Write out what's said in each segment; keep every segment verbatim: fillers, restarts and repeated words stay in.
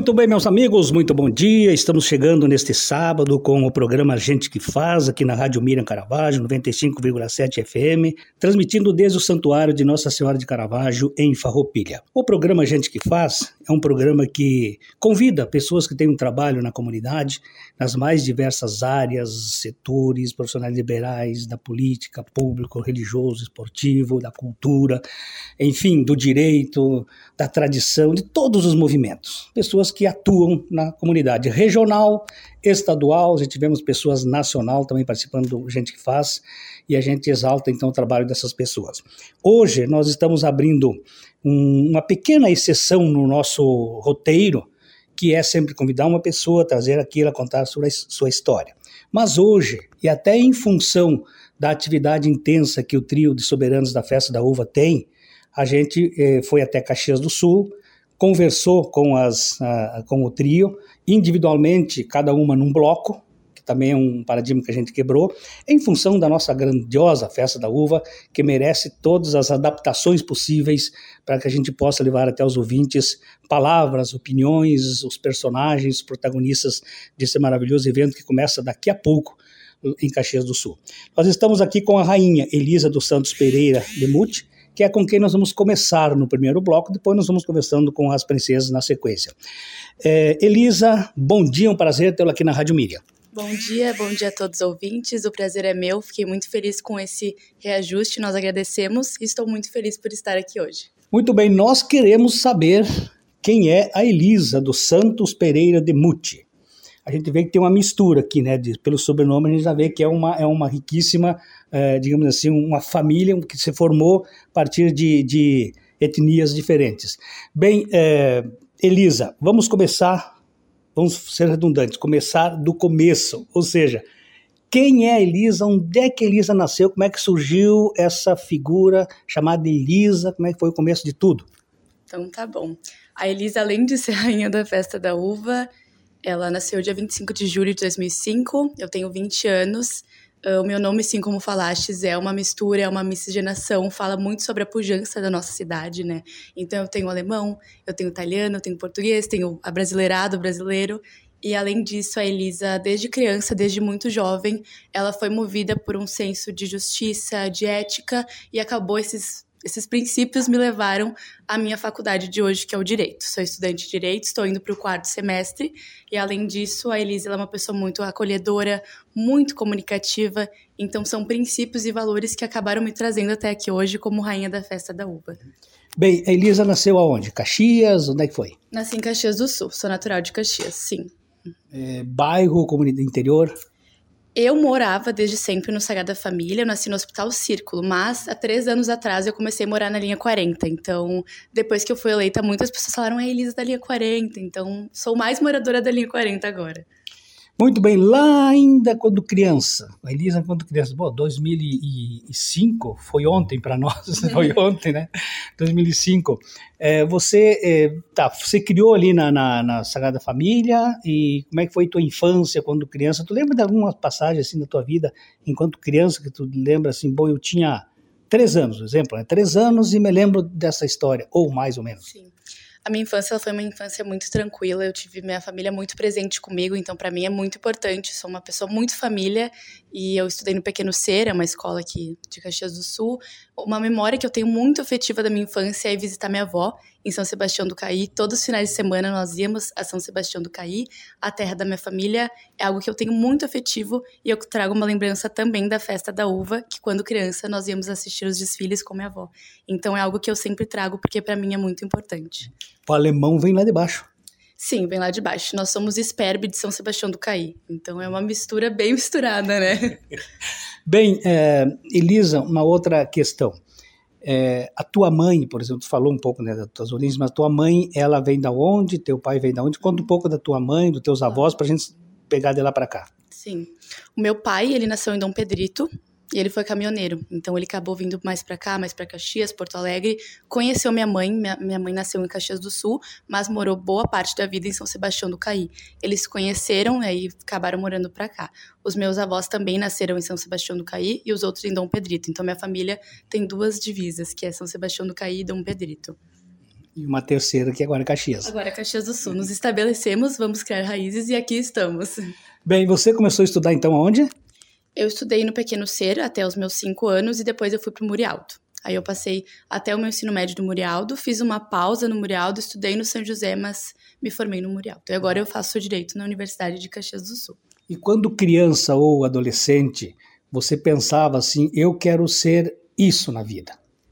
Muito bem, meus amigos, muito bom dia. Estamos chegando neste sábado com o programa Gente que Faz, aqui na Rádio Miriam Caravaggio, noventa e cinco vírgula sete F M, transmitindo desde o Santuário de Nossa Senhora de Caravaggio, em Farroupilha. O programa Gente que Faz é um programa que convida pessoas que têm um trabalho na comunidade, nas mais diversas áreas, setores, profissionais liberais, da política, público, religioso, esportivo, da cultura, enfim, do direito, da tradição, de todos os movimentos. Pessoas que atuam na comunidade regional, estadual, já tivemos pessoas nacional também participando do Gente que Faz, e a gente exalta então o trabalho dessas pessoas. Hoje nós estamos abrindo um, uma pequena exceção no nosso roteiro, que é sempre convidar uma pessoa, trazer aqui ela contar sobre a sua história. Mas hoje, e até em função da atividade intensa que o trio de soberanos da Festa da Uva tem, a gente eh, foi até Caxias do Sul, conversou com, as, uh, com o trio, individualmente, cada uma num bloco, que também é um paradigma que a gente quebrou, em função da nossa grandiosa Festa da Uva, que merece todas as adaptações possíveis para que a gente possa levar até os ouvintes palavras, opiniões, os personagens, os protagonistas desse maravilhoso evento que começa daqui a pouco em Caxias do Sul. Nós estamos aqui com a rainha Elisa dos Santos Pereira de Muti, que é com quem nós vamos começar no primeiro bloco, depois nós vamos conversando com as princesas na sequência. É, Elisa, bom dia, um prazer tê-la aqui na Rádio Miriam. Bom dia, bom dia a todos os ouvintes, o prazer é meu, fiquei muito feliz com esse reajuste, nós agradecemos e estou muito feliz por estar aqui hoje. Muito bem, nós queremos saber quem é a Elisa dos Santos Pereira de Muti. A gente vê que tem uma mistura aqui, né? De, pelo sobrenome a gente já vê que é uma, é uma riquíssima, é, digamos assim, uma família que se formou a partir de, de etnias diferentes. Bem, é, Elisa, vamos começar, vamos ser redundantes, começar do começo, ou seja, quem é a Elisa, onde é que a Elisa nasceu, como é que surgiu essa figura chamada Elisa, como é que foi o começo de tudo? Então tá bom. A Elisa, além de ser rainha da Festa da Uva, ela nasceu dia vinte e cinco de julho de dois mil e cinco, eu tenho vinte anos, uh, o meu nome, sim, como falastes, é uma mistura, é uma miscigenação, fala muito sobre a pujança da nossa cidade, né? Então eu tenho alemão, eu tenho italiano, eu tenho português, tenho abrasileirado, brasileiro, e além disso a Elisa, desde criança, desde muito jovem, ela foi movida por um senso de justiça, de ética, e acabou esses... Esses princípios me levaram à minha faculdade de hoje, que é o Direito. Sou estudante de Direito, estou indo para o quarto semestre. E, além disso, a Elisa ela é uma pessoa muito acolhedora, muito comunicativa. Então, são princípios e valores que acabaram me trazendo até aqui hoje como rainha da Festa da Uva. Bem, a Elisa nasceu aonde? Caxias? Onde é que foi? Nasci em Caxias do Sul. Sou natural de Caxias, sim. É, bairro, comunidade interior? Eu morava desde sempre no Sagrada Família, eu nasci no Hospital Círculo, mas há três anos atrás eu comecei a morar na linha quarenta, então depois que eu fui eleita, muitas pessoas falaram, é Elisa da linha quarenta, então sou mais moradora da linha quarenta agora. Muito bem, lá ainda quando criança, a Elisa quando criança, bom, dois mil e cinco, foi ontem para nós, foi ontem, né, dois mil e cinco, é, você, é, tá, você criou ali na, na, na Sagrada Família, e como é que foi tua infância quando criança? Tu lembra de alguma passagem assim da tua vida, enquanto criança, que tu lembra assim, bom, eu tinha três anos, por exemplo, né, três anos e me lembro dessa história, ou mais ou menos. Sim. A minha infância ela foi uma infância muito tranquila, eu tive minha família muito presente comigo, então para mim é muito importante, sou uma pessoa muito família e eu estudei no Pequeno Ser, é uma escola aqui de Caxias do Sul. Uma memória que eu tenho muito afetiva da minha infância é visitar minha avó em São Sebastião do Caí. Todos os finais de semana nós íamos a São Sebastião do Caí, a terra da minha família, é algo que eu tenho muito afetivo e eu trago uma lembrança também da Festa da Uva, que quando criança nós íamos assistir os desfiles com minha avó. Então é algo que eu sempre trago porque para mim é muito importante. O alemão vem lá de baixo. Sim, vem lá de baixo. Nós somos Esperbe de São Sebastião do Caí. Então é uma mistura bem misturada, né? Bem, é, Elisa, uma outra questão. É, a tua mãe, por exemplo, tu falou um pouco, né, das tuas origens, mas a tua mãe, ela vem da onde? Teu pai vem da onde? Conta um pouco da tua mãe, dos teus avós, pra gente pegar de lá pra cá. Sim. O meu pai, ele nasceu em Dom Pedrito, e ele foi caminhoneiro, então ele acabou vindo mais pra cá, mais pra Caxias, Porto Alegre, conheceu minha mãe, minha, minha mãe nasceu em Caxias do Sul, mas morou boa parte da vida em São Sebastião do Caí. Eles se conheceram e aí acabaram morando pra cá. Os meus avós também nasceram em São Sebastião do Caí e os outros em Dom Pedrito, então minha família tem duas divisas, que é São Sebastião do Caí e Dom Pedrito. E uma terceira que agora é Caxias. Agora é Caxias do Sul. Nos estabelecemos, vamos criar raízes e aqui estamos. Bem, você começou a estudar então aonde? Eu estudei no Pequeno Ser até os meus cinco anos e depois eu fui para o Muri Alto. Aí eu passei até o meu ensino médio do Muri Alto, fiz uma pausa no Muri Alto, estudei no São José, mas me formei no Muri Alto. E agora eu faço Direito na Universidade de Caxias do Sul. E quando criança ou adolescente, você pensava assim, eu quero ser isso na vida?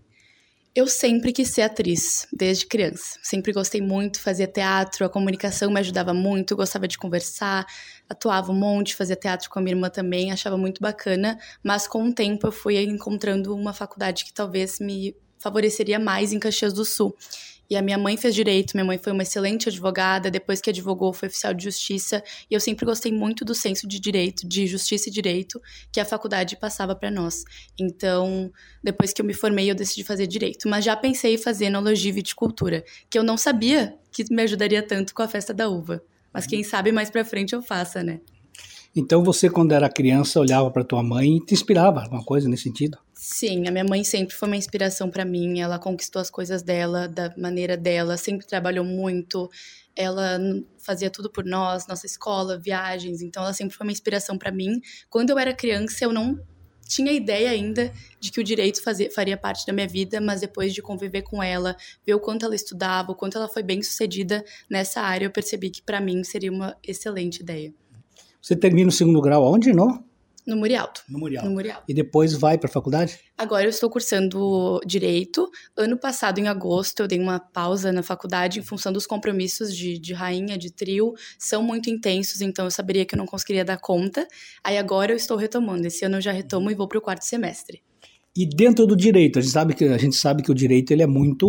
Eu sempre quis ser atriz, desde criança. Sempre gostei muito, fazia teatro, a comunicação me ajudava muito, gostava de conversar, atuava um monte, fazia teatro com a minha irmã também, achava muito bacana, mas com o tempo eu fui encontrando uma faculdade que talvez me favoreceria mais em Caxias do Sul. E a minha mãe fez direito, minha mãe foi uma excelente advogada, depois que advogou foi oficial de justiça, e eu sempre gostei muito do senso de direito, de justiça e direito, que a faculdade passava para nós. Então, depois que eu me formei, eu decidi fazer direito, mas já pensei em fazer enologia e viticultura, que eu não sabia que me ajudaria tanto com a festa da uva, mas quem sabe mais para frente eu faça, né? Então você, quando era criança, olhava para tua mãe e te inspirava alguma coisa nesse sentido? Sim, a minha mãe sempre foi uma inspiração para mim, ela conquistou as coisas dela, da maneira dela, sempre trabalhou muito, ela fazia tudo por nós, nossa escola, viagens, então ela sempre foi uma inspiração para mim. Quando eu era criança, eu não tinha ideia ainda de que o direito fazia, faria parte da minha vida, mas depois de conviver com ela, ver o quanto ela estudava, o quanto ela foi bem sucedida nessa área, eu percebi que para mim seria uma excelente ideia. Você termina o segundo grau aonde, não? No Muri Alto. No Muri Alto. No Muri Alto. E depois vai para a faculdade? Agora eu estou cursando Direito. Ano passado, em agosto, eu dei uma pausa na faculdade em função dos compromissos de, de rainha, de trio. São muito intensos, então eu saberia que eu não conseguiria dar conta. Aí agora eu estou retomando. Esse ano eu já retomo e vou para o quarto semestre. E dentro do direito, a gente sabe que, a gente sabe que o direito ele é muito,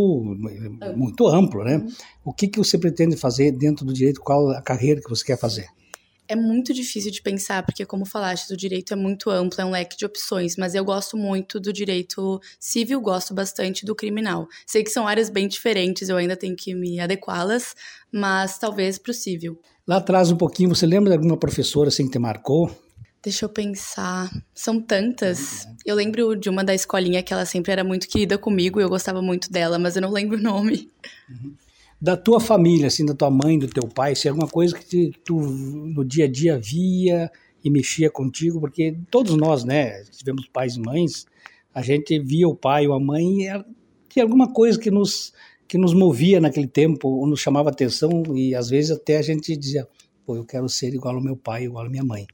muito amplo, né? O que, que você pretende fazer dentro do direito? Qual a carreira que você quer fazer? É muito difícil de pensar, porque como falaste, o direito é muito amplo, é um leque de opções, mas eu gosto muito do direito civil, gosto bastante do criminal. Sei que são áreas bem diferentes, eu ainda tenho que me adequá-las, mas talvez para o civil. Lá atrás um pouquinho, você lembra de alguma professora assim que te marcou? Deixa eu pensar, são tantas. Eu lembro de uma da escolinha que ela sempre era muito querida comigo, eu gostava muito dela, mas eu não lembro o nome. Uhum. Da tua família, assim, da tua mãe, do teu pai, se é alguma coisa que tu no dia a dia via e mexia contigo, porque todos nós, né, tivemos pais e mães, a gente via o pai ou a mãe e tinha alguma coisa que nos, que nos movia naquele tempo, ou nos chamava atenção e às vezes até a gente dizia, pô, eu quero ser igual ao meu pai, igual à minha mãe.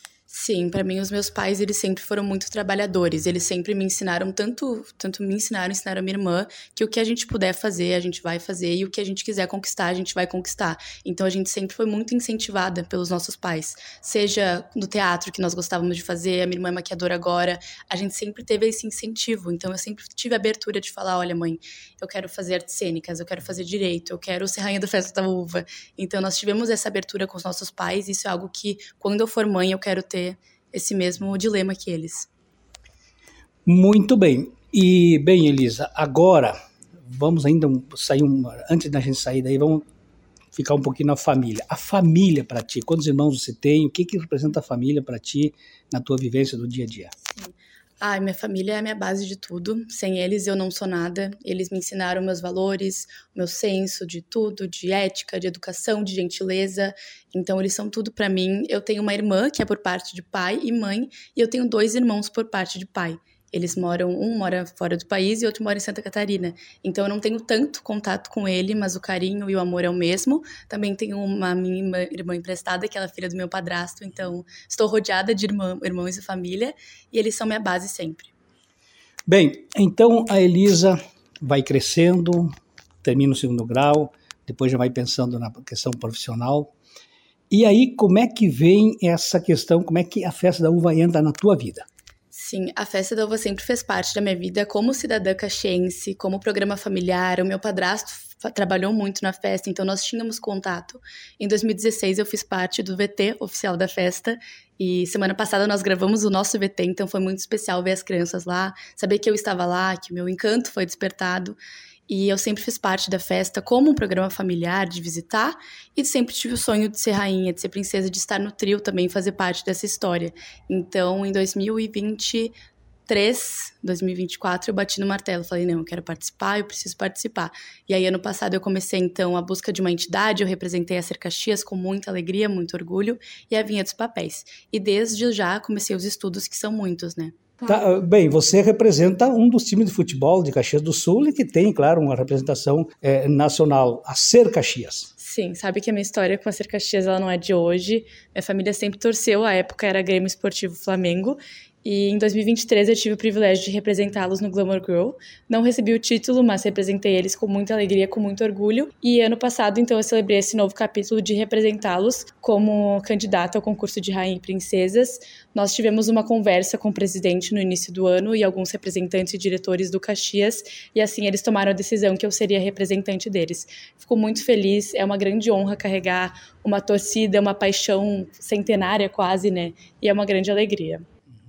Sim, para mim os meus pais, eles sempre foram muito trabalhadores, eles sempre me ensinaram, tanto, tanto me ensinaram, ensinaram a minha irmã, que o que a gente puder fazer, a gente vai fazer, e o que a gente quiser conquistar, a gente vai conquistar. Então a gente sempre foi muito incentivada pelos nossos pais, seja no teatro que nós gostávamos de fazer, a minha irmã é maquiadora agora, a gente sempre teve esse incentivo, então eu sempre tive a abertura de falar, olha mãe, eu quero fazer artes cênicas, eu quero fazer direito, eu quero ser rainha da festa da uva. Então nós tivemos essa abertura com os nossos pais, isso é algo que quando eu for mãe eu quero ter esse mesmo dilema que eles. Muito bem. E, bem, Elisa, agora vamos ainda sair, um, antes da gente sair daí, vamos ficar um pouquinho na família. A família para ti, quantos irmãos você tem? O que, que representa a família para ti na tua vivência do dia a dia? Sim. Ai, minha família é a minha base de tudo. Sem eles eu não sou nada. Eles me ensinaram meus valores, meu senso de tudo, de ética, de educação, de gentileza. Então eles são tudo pra mim. Eu tenho uma irmã que é por parte de pai e mãe, e eu tenho dois irmãos por parte de pai. Eles moram, um mora fora do país e outro mora em Santa Catarina. Então eu não tenho tanto contato com ele, mas o carinho e o amor é o mesmo. Também tenho uma minha irmã emprestada, que ela é filha do meu padrasto. Então estou rodeada de irmã, irmãos e família, e eles são minha base sempre. Bem, então a Elisa vai crescendo, termina o segundo grau, depois já vai pensando na questão profissional. E aí, como é que vem essa questão, como é que a festa da uva entra na tua vida? Sim, a festa da uva sempre fez parte da minha vida como cidadã caxiense, como programa familiar. O meu padrasto trabalhou muito na festa, então nós tínhamos contato. Em dois mil e dezesseis eu fiz parte do V T oficial da festa e semana passada nós gravamos o nosso V T, então foi muito especial ver as crianças lá, saber que eu estava lá, que o meu encanto foi despertado. E eu sempre fiz parte da festa como um programa familiar, de visitar, e sempre tive o sonho de ser rainha, de ser princesa, de estar no trio também, fazer parte dessa história. Então, em dois mil e vinte três, dois mil e vinte e quatro, eu bati no martelo, falei, não, eu quero participar, eu preciso participar. E aí, ano passado, eu comecei, então, a busca de uma entidade, eu representei a Ser Caxias com muita alegria, muito orgulho, e a Vinha dos Papéis. E desde já comecei os estudos, que são muitos, né? Tá, bem, você representa um dos times de futebol de Caxias do Sul e que tem, claro, uma representação é, nacional, a Ser Caxias. Sim, sabe que a minha história com a Ser Caxias ela não é de hoje. Minha família sempre torceu, à época era Grêmio Esportivo Flamengo. E em dois mil e vinte e três eu tive o privilégio de representá-los no Glamour Girl. Não recebi o título, mas representei eles com muita alegria, com muito orgulho. E ano passado, então, eu celebrei esse novo capítulo de representá-los como candidata ao concurso de Rainha e Princesas. Nós tivemos uma conversa com o presidente no início do ano e alguns representantes e diretores do Caxias. E assim, eles tomaram a decisão que eu seria representante deles. Fico muito feliz, é uma grande honra carregar uma torcida, uma paixão centenária quase, né? E é uma grande alegria.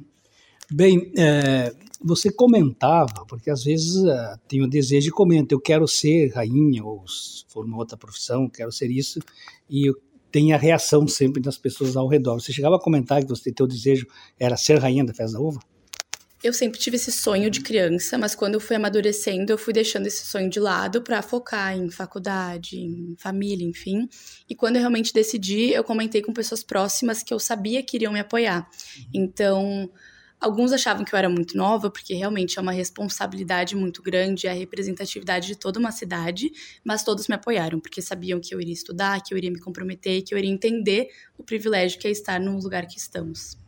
Bem, é, você comentava, porque às vezes é, tem o desejo de comentar, eu quero ser rainha, ou se for uma outra profissão, quero ser isso, e tem a reação sempre das pessoas ao redor. Você chegava a comentar que você, teu desejo era ser rainha da Festa da Uva? Eu sempre tive esse sonho de criança, mas quando eu fui amadurecendo, eu fui deixando esse sonho de lado para focar em faculdade, em família, enfim. E quando eu realmente decidi, eu comentei com pessoas próximas que eu sabia que iriam me apoiar. Então, alguns achavam que eu era muito nova, porque realmente é uma responsabilidade muito grande, a representatividade de toda uma cidade, mas todos me apoiaram, porque sabiam que eu iria estudar, que eu iria me comprometer, que eu iria entender o privilégio que é estar no lugar que estamos.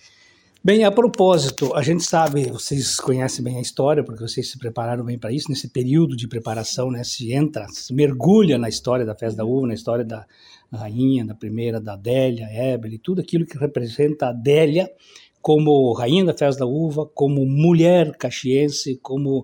Bem, a propósito, a gente sabe, vocês conhecem bem a história, porque vocês se prepararam bem para isso, nesse período de preparação, né, se entra, se mergulha na história da Festa da Uva, na história da rainha, da primeira, da Adélia, Ébeli, tudo aquilo que representa a Adélia, como rainha da Festa da Uva, como mulher caxiense, como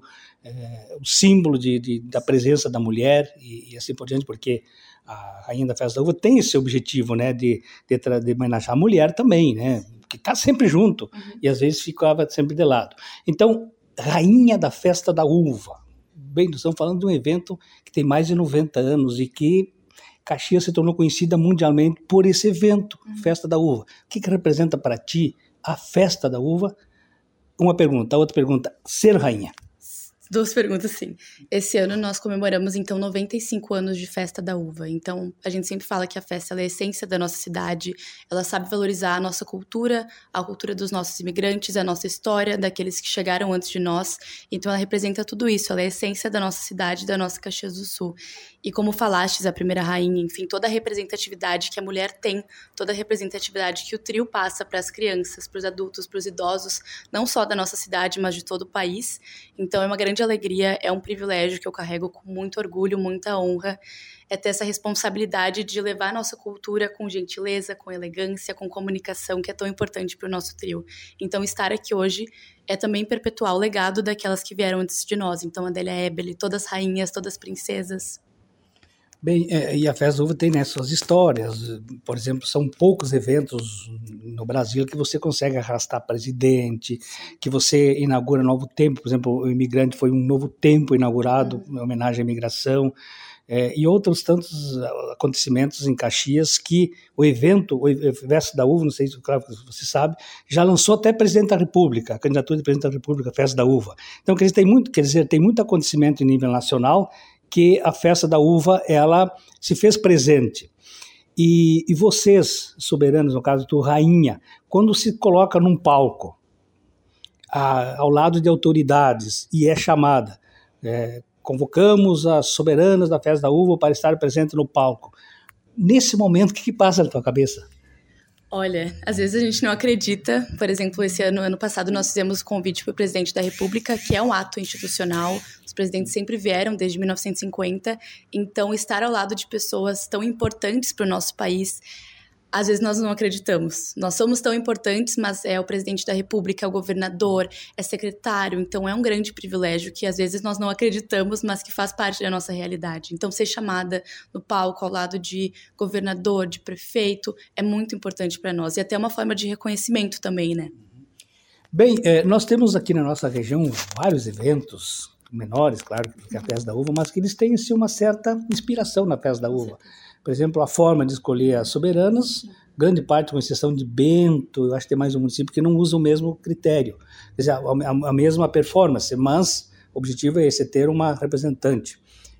é, o símbolo de, de, da presença da mulher e, e assim por diante, porque a rainha da Festa da Uva tem esse objetivo, né, de, de, de homenagear a mulher também, né, que está sempre junto, uhum. E às vezes ficava sempre de lado. Então, rainha da Festa da Uva, bem, nós estamos falando de um evento que tem mais de noventa anos e que Caxias se tornou conhecida mundialmente por esse evento, uhum. Festa da Uva. O que, que representa para ti a Festa da Uva? Uma pergunta. A outra pergunta, ser rainha. Duas perguntas, sim. Esse ano nós comemoramos, então, noventa e cinco anos de Festa da Uva. Então, a gente sempre fala que a festa ela é a essência da nossa cidade, ela sabe valorizar a nossa cultura, a cultura dos nossos imigrantes, a nossa história, daqueles que chegaram antes de nós. Então, ela representa tudo isso, ela é a essência da nossa cidade, da nossa Caxias do Sul. E como falastes, a primeira rainha, enfim, toda a representatividade que a mulher tem, toda a representatividade que o trio passa para as crianças, para os adultos, para os idosos, não só da nossa cidade, mas de todo o país. Então, é uma grande alegria, é um privilégio que eu carrego com muito orgulho, muita honra, é ter essa responsabilidade de levar a nossa cultura com gentileza, com elegância, com comunicação, que é tão importante para o nosso trio. Então, estar aqui hoje é também perpetuar o legado daquelas que vieram antes de nós. Então, Adélia, Ébeli, todas as rainhas, todas as princesas. Bem, é, e a Festa da Uva tem, né, suas histórias. Por exemplo, são poucos eventos no Brasil que você consegue arrastar presidente, que você inaugura novo tempo. Por exemplo, o Imigrante foi um novo tempo inaugurado, uhum. Em homenagem à imigração. É, e outros tantos acontecimentos em Caxias que o evento, o Festa da Uva, não sei se claro, você sabe, já lançou até presidente da República, a candidatura de presidente da República, Festa da Uva. Então, quer dizer, tem muito, quer dizer, tem muito acontecimento em nível nacional que a Festa da Uva, ela se fez presente. E, e vocês, soberanos, no caso tu, rainha, quando se coloca num palco, a, ao lado de autoridades, e é chamada, é, convocamos as soberanas da Festa da Uva para estar presente no palco, nesse momento, o que, que passa na tua cabeça? Olha, às vezes a gente não acredita. Por exemplo, esse ano, ano passado, nós fizemos o convite para o presidente da República, que é um ato institucional. Os presidentes sempre vieram desde mil novecentos e cinquenta. Então, estar ao lado de pessoas tão importantes para o nosso país, às vezes nós não acreditamos. Nós somos tão importantes, mas é o presidente da República, é o governador, é secretário. Então, é um grande privilégio que às vezes nós não acreditamos, mas que faz parte da nossa realidade. Então, ser chamada no palco ao lado de governador, de prefeito, é muito importante para nós. E até uma forma de reconhecimento também, né? Bem, é, nós temos aqui na nossa região vários eventos, menores, claro, que a Festa da Uva, mas que eles têm assim, uma certa inspiração na Festa da Uva. Por exemplo, a forma de escolher as soberanas grande parte, com exceção de Bento, eu acho que tem mais um município que não usa o mesmo critério, quer dizer, a, a, a mesma performance, mas o objetivo é esse, é ter uma representante.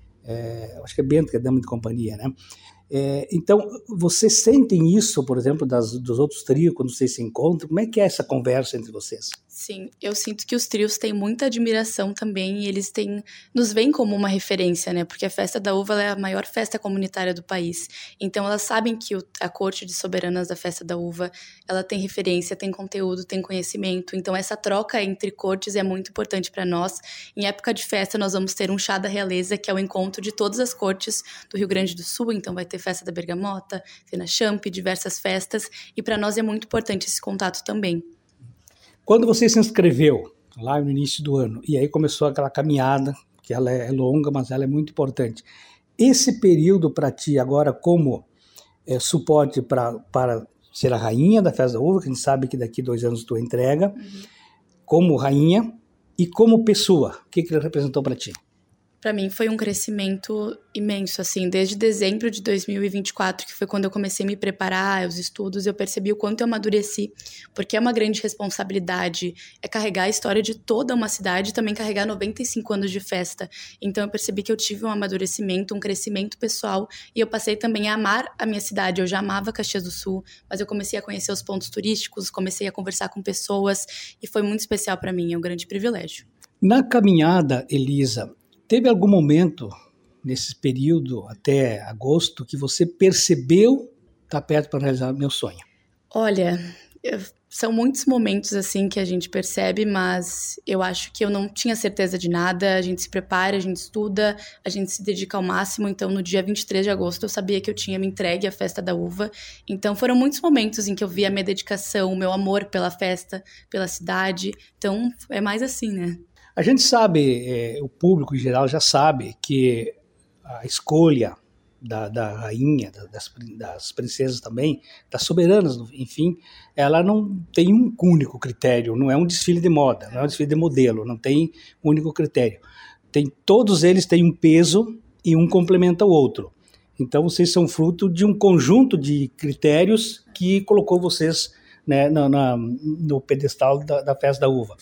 É, acho que é Bento que é dama de companhia, né? É, então, vocês sentem isso, por exemplo, das, dos outros trios, quando vocês se encontram? Como é que é essa conversa entre vocês? Sim, eu sinto que os trios têm muita admiração também e eles têm, nos veem como uma referência, né? Porque a Festa da Uva é a maior festa comunitária do país. Então, elas sabem que o, a Corte de Soberanas da Festa da Uva, ela tem referência, tem conteúdo, tem conhecimento. Então, essa troca entre cortes é muito importante para nós. Em época de festa, nós vamos ter um Chá da Realeza, que é o encontro de todas as cortes do Rio Grande do Sul. Então, vai ter Festa da Bergamota, Fena Champ, diversas festas. E para nós é muito importante esse contato também. Quando você se inscreveu, lá no início do ano, e aí começou aquela caminhada, que ela é longa, mas ela é muito importante. Esse período para ti agora como é, suporte pra, para ser a rainha da Festa da Uva, que a gente sabe que daqui a dois anos tu entrega, uhum. como rainha e como pessoa, o que, que ele representou para ti? Para mim foi um crescimento imenso, assim, desde dezembro de dois mil e vinte e quatro, que foi quando eu comecei a me preparar, os estudos, eu percebi o quanto eu amadureci, porque é uma grande responsabilidade, é carregar a história de toda uma cidade e também carregar noventa e cinco anos de festa. Então eu percebi que eu tive um amadurecimento, um crescimento pessoal, e eu passei também a amar a minha cidade. Eu já amava Caxias do Sul, mas eu comecei a conhecer os pontos turísticos, comecei a conversar com pessoas, e foi muito especial para mim, é um grande privilégio. Na caminhada, Elisa, teve algum momento, nesse período até agosto, que você percebeu estar perto para realizar o meu sonho? Olha, eu, são muitos momentos assim que a gente percebe, mas eu acho que eu não tinha certeza de nada. A gente se prepara, a gente estuda, a gente se dedica ao máximo. Então, no dia vinte e três de agosto, eu sabia que eu tinha me entregue à Festa da Uva. Então, foram muitos momentos em que eu vi a minha dedicação, o meu amor pela festa, pela cidade. Então, é mais assim, né? A gente sabe, é, o público em geral já sabe que a escolha da, da rainha, das, das princesas também, das soberanas, enfim, ela não tem um único critério, não é um desfile de moda, não é um desfile de modelo, não tem um único critério. Tem, todos eles têm um peso e um complementa o outro. Então vocês são fruto de um conjunto de critérios que colocou vocês, né, na, na, no pedestal da, da Festa da Uva.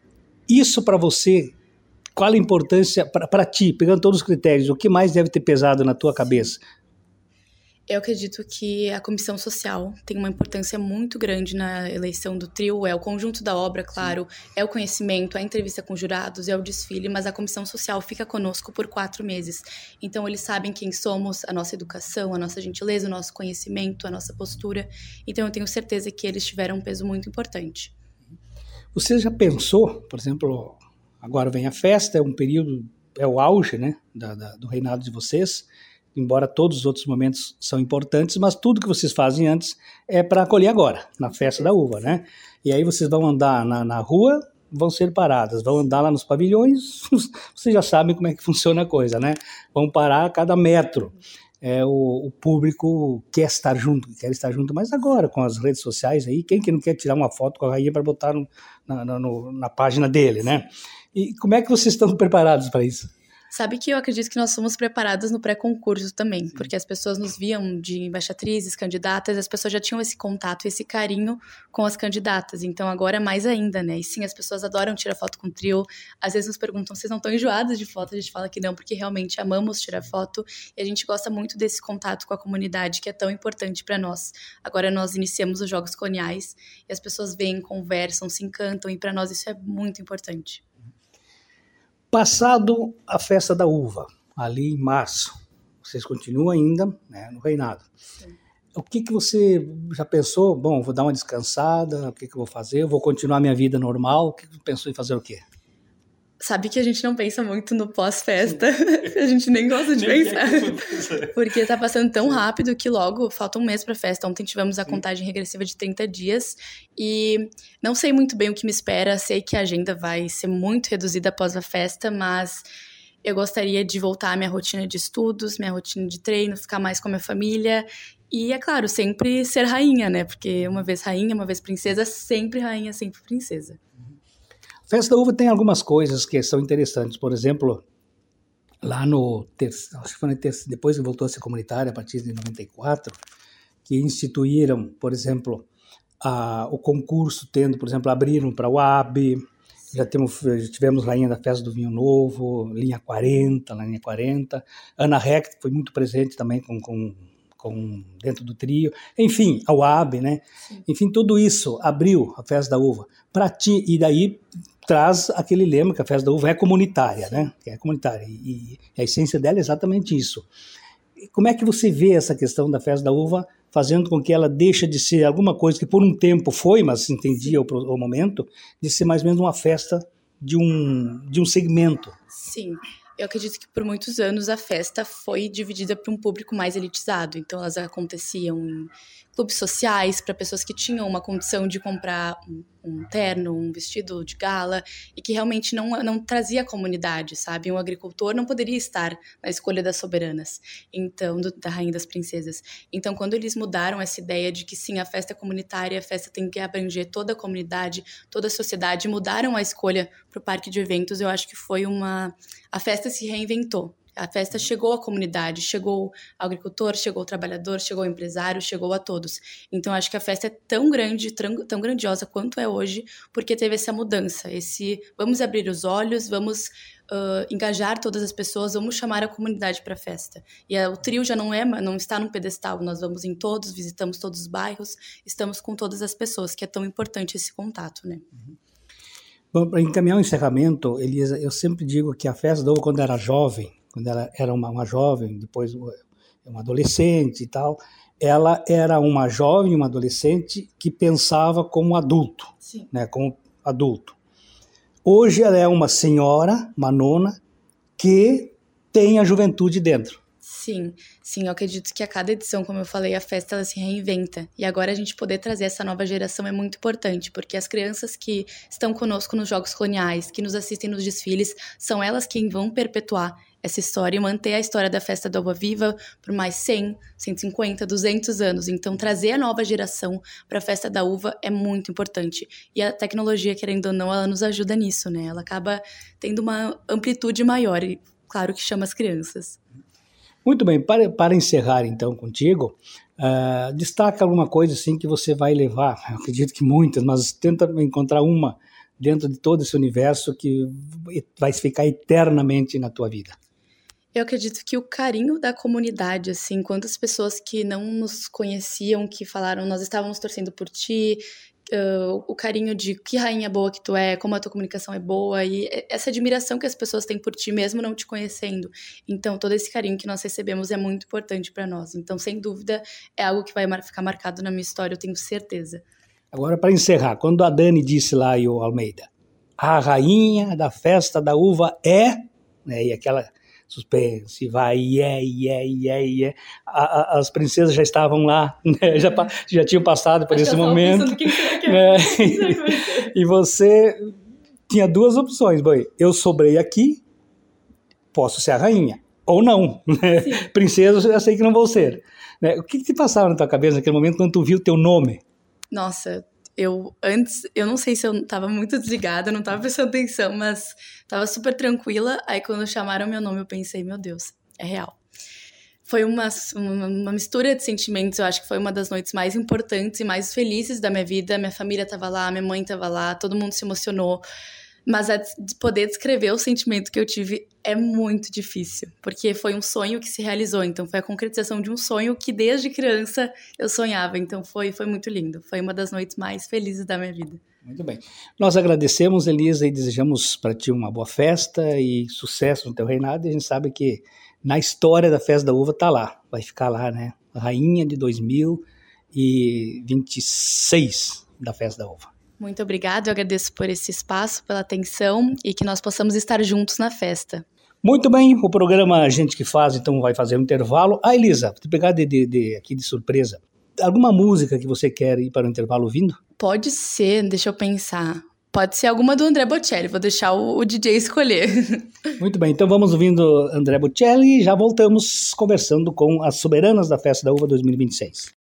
Isso para você, qual a importância para ti, pegando todos os critérios, o que mais deve ter pesado na tua cabeça? Eu acredito que a comissão social tem uma importância muito grande na eleição do trio. É o conjunto da obra, claro, Sim. é o conhecimento, é a entrevista com jurados, é o desfile, mas a comissão social fica conosco por quatro meses. Então eles sabem quem somos, a nossa educação, a nossa gentileza, o nosso conhecimento, a nossa postura. Então eu tenho certeza que eles tiveram um peso muito importante. Você já pensou, por exemplo, agora vem a festa, é um período, é o auge, né, da, da, do reinado de vocês, embora todos os outros momentos são importantes, mas tudo que vocês fazem antes é para acolher agora, na Festa da Uva, né? E aí vocês vão andar na, na rua, vão ser paradas, vão andar lá nos pavilhões, vocês já sabem como é que funciona a coisa, né? Vão parar a cada metro. É, o, o público quer estar junto, quer estar junto, mas agora com as redes sociais aí, quem que não quer tirar uma foto com a rainha para botar no, na, no, na página dele, né? E como é que vocês estão preparados para isso? Sabe que eu acredito que nós fomos preparadas no pré-concurso também, Sim. porque as pessoas nos viam de embaixatrizes, candidatas, as pessoas já tinham esse contato, esse carinho com as candidatas, então agora é mais ainda, né? E sim, as pessoas adoram tirar foto com o trio, às vezes nos perguntam, vocês não estão enjoadas de foto? A gente fala que não, porque realmente amamos tirar foto e a gente gosta muito desse contato com a comunidade, que é tão importante para nós. Agora nós iniciamos os Jogos Coloniais e as pessoas vêm, conversam, se encantam e para nós isso é muito importante. Passado a Festa da Uva, ali em março, vocês continuam ainda, né, no reinado. Sim. O que, que você já pensou? Bom, vou dar uma descansada, o que, que eu vou fazer? Eu vou continuar minha vida normal? O que, que pensou em fazer o quê? Sabe que a gente não pensa muito no pós-festa, a gente nem gosta de nem pensar, porque tá passando tão rápido que logo falta um mês pra festa. Ontem tivemos a contagem regressiva de trinta dias e não sei muito bem o que me espera, sei que a agenda vai ser muito reduzida após a festa, mas eu gostaria de voltar à minha rotina de estudos, minha rotina de treino, ficar mais com a minha família e, é claro, sempre ser rainha, né? Porque uma vez rainha, uma vez princesa, sempre rainha, sempre princesa. A Festa da Uva tem algumas coisas que são interessantes. Por exemplo, lá no... Acho que foi no depois que voltou a ser comunitária, a partir de noventa e quatro, que instituíram, por exemplo, a, o concurso, tendo, por exemplo, abriram para o A B, já temos, já tivemos Rainha da Festa do Vinho Novo, linha quarenta, linha quarenta, Ana Hecht foi muito presente também com, com, com, dentro do trio, enfim, a U A B, né? Sim. Enfim, tudo isso abriu a Festa da Uva para ti, e daí traz aquele lema que a Festa da Uva é comunitária, Sim. né? É comunitária, e, e a essência dela é exatamente isso. Como é que você vê essa questão da Festa da Uva fazendo com que ela deixe de ser alguma coisa que por um tempo foi, mas se entendia o, o momento, de ser mais ou menos uma festa de um, de um segmento? Sim, eu acredito que por muitos anos a festa foi dividida para um público mais elitizado, então elas aconteciam em clubes sociais, para pessoas que tinham uma condição de comprar um, um terno, um vestido de gala, e que realmente não, não trazia a comunidade, sabe? Um agricultor não poderia estar na escolha das soberanas, então, do, da Rainha das Princesas. Então, quando eles mudaram essa ideia de que sim, a festa é comunitária, a festa tem que abranger toda a comunidade, toda a sociedade, mudaram a escolha para o parque de eventos, eu acho que foi uma... A festa se reinventou. A festa chegou à comunidade, chegou ao agricultor, chegou ao trabalhador, chegou ao empresário, chegou a todos. Então, acho que a festa é tão grande, tão, tão grandiosa quanto é hoje, porque teve essa mudança, esse vamos abrir os olhos, vamos uh, engajar todas as pessoas, vamos chamar a comunidade para a festa. E a, o trio já não, é, não está num pedestal, nós vamos em todos, visitamos todos os bairros, estamos com todas as pessoas, que é tão importante esse contato, né? Uhum. Bom, para encaminhar o encerramento, Elisa, eu sempre digo que a Festa da Uva, quando era jovem, quando ela era uma, uma jovem, depois uma adolescente e tal, ela era uma jovem, uma adolescente que pensava como adulto, Sim. né, como adulto. Hoje ela é uma senhora, uma nona, que tem a juventude dentro. Sim, sim, eu acredito que a cada edição, como eu falei, a festa ela se reinventa. E agora a gente poder trazer essa nova geração é muito importante, porque as crianças que estão conosco nos Jogos Coloniais, que nos assistem nos desfiles, são elas quem vão perpetuar essa história e manter a história da Festa da Uva viva por mais cem, cento e cinquenta, duzentos anos. Então, trazer a nova geração para a Festa da Uva é muito importante. E a tecnologia, querendo ou não, ela nos ajuda nisso, né? Ela acaba tendo uma amplitude maior e, claro, que chama as crianças. Muito bem, para, para encerrar então contigo, uh, destaca alguma coisa assim que você vai levar, eu acredito que muitas, mas tenta encontrar uma dentro de todo esse universo que vai ficar eternamente na tua vida. Eu acredito que o carinho da comunidade, assim, quantas pessoas que não nos conheciam, que falaram, nós estávamos torcendo por ti, Uh, o carinho de que rainha boa que tu é, como a tua comunicação é boa, e essa admiração que as pessoas têm por ti, mesmo não te conhecendo. Então, todo esse carinho que nós recebemos é muito importante para nós. Então, sem dúvida, é algo que vai mar- ficar marcado na minha história, eu tenho certeza. Agora, para encerrar, quando a Dani disse lá, e o Almeida, a rainha da Festa da Uva é, né, e aquela suspense, vai, e é, e é, e é, e é. As princesas já estavam lá, né? já, já tinham passado por Acho esse momento. Quem será que é? Né? E você tinha duas opções, bem, eu sobrei aqui, posso ser a rainha, ou não. Né? Princesa, eu sei que não vou ser. Né? O que, que te passava na tua cabeça naquele momento quando tu viu o teu nome? Nossa, eu antes, eu não sei se eu tava muito desligada, não tava prestando atenção, mas tava super tranquila. Aí quando chamaram meu nome eu pensei, meu Deus, é real. Foi uma, uma, uma mistura de sentimentos, eu acho que foi uma das noites mais importantes e mais felizes da minha vida. Minha família tava lá, minha mãe tava lá, todo mundo se emocionou. Mas a de poder descrever o sentimento que eu tive é muito difícil, porque foi um sonho que se realizou, então foi a concretização de um sonho que desde criança eu sonhava, então foi, foi muito lindo, foi uma das noites mais felizes da minha vida. Muito bem. Nós agradecemos, Elisa, e desejamos para ti uma boa festa e sucesso no teu reinado, e a gente sabe que na história da Festa da Uva está lá, vai ficar lá, né? Rainha de dois mil e vinte e seis da Festa da Uva. Muito obrigada, eu agradeço por esse espaço, pela atenção e que nós possamos estar juntos na festa. Muito bem, o programa Gente que Faz, então, vai fazer um intervalo. Ah, Elisa, vou te pegar de, de, de, aqui de surpresa. Alguma música que você quer ir para o intervalo ouvindo? Pode ser, deixa eu pensar. Pode ser alguma do André Bocelli, vou deixar o, o D J escolher. Muito bem, então vamos ouvindo André Bocelli e já voltamos conversando com as soberanas da Festa da Uva dois mil e vinte e seis.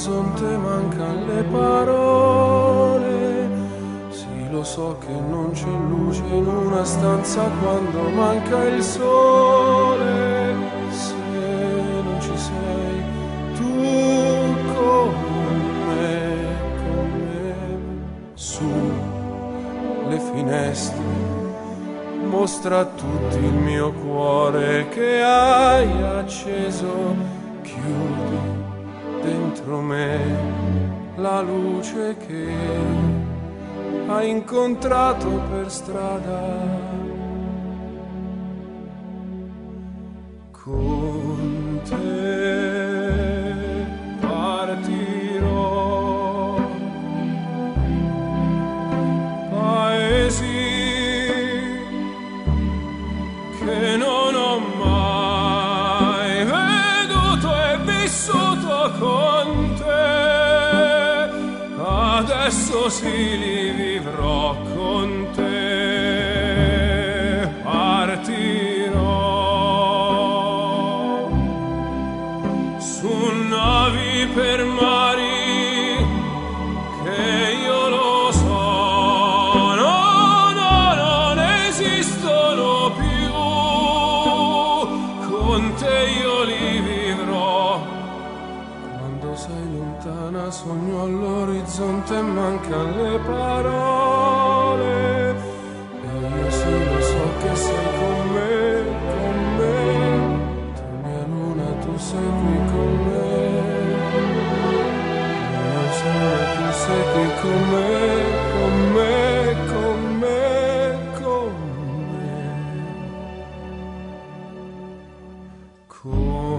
all'orizzonte mancano le parole. Sì, lo so che non c'è luce in una stanza quando manca il sole. Se non ci sei tu con me, con me, su le finestre mostra a tutti il mio cuore che hai acceso. Chiudi dentro me la luce che hai incontrato per strada. Con te partirò, paesi che non ho mai veduto e vissuto con te, adesso sì li vivrò con te. Partirò su navi per mari che io lo so, no, no, non esistono più. Con te io li vivrò. Quando sei lontana sogno all'orizzonte e mancano le parole. E io sì lo so che sei con me, con me. Tu mia luna, tu sei qui con me. Io so che sei qui con me, con me, con me, con me. Con